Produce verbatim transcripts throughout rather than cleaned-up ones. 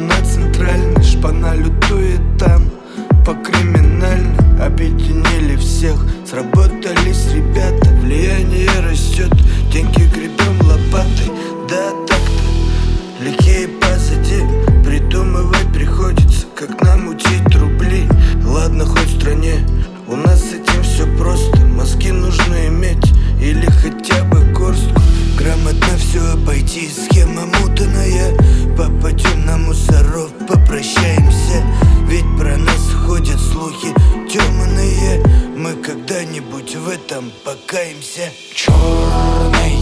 на центральной, шпана лютует там по криминальной. Объединили всех, сработались ребята. Влияние растет, деньги гребем лопатой. Да так-то, лихие позади. Придумывать приходится, как намутить рубли. Ладно, хоть в стране у нас с этим все просто. Мозги нужно иметь или хотя бы горстку. Грамотно все обойти, схема мутаная. Попадем на мусоров, попрощаемся. Ведь про нас ходят слухи темные. Мы когда-нибудь в этом покаемся. Черный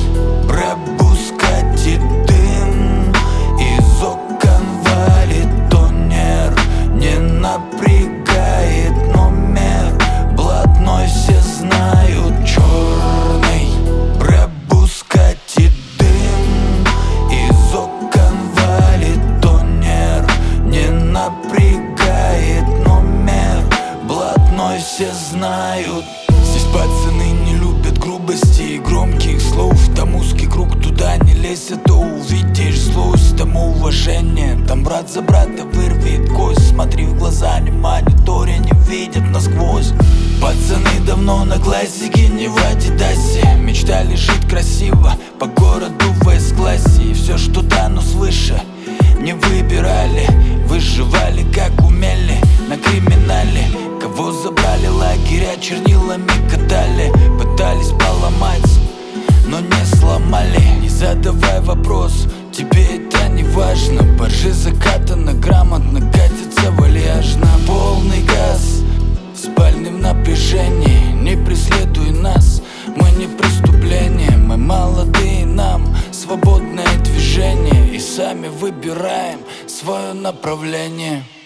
пропускать дым из окон валит тонер. Не напрягает номер блатной, все знают. Черный пропускать дым из окон валит тонер. Не напрягает номер блатной, все знают. Здесь пацаны не любят грубости и громких слов. Там узкий круг, туда не лезь, а то увидишь злость. Там уважение, там брат за брата вырвет кость. Смотри в глаза, не мониторя, не видят насквозь. Пацаны давно на классике, не в адидасе. Мечтали жить красиво, по городу в эс-классе. И все, что дано свыше, не выбирали. Выживали как умели на криминале. Кого забрали лагеря, чернилами катали. Пытались поломать, но не сломали. Не задавай вопрос, тебе это не важно. Боржи закатано, грамотно катится вальяжно. Полный газ в спальном напряжении. Не преследуй нас, мы не преступление. Мы молодые, нам свободное движение. И сами выбираем свое направление.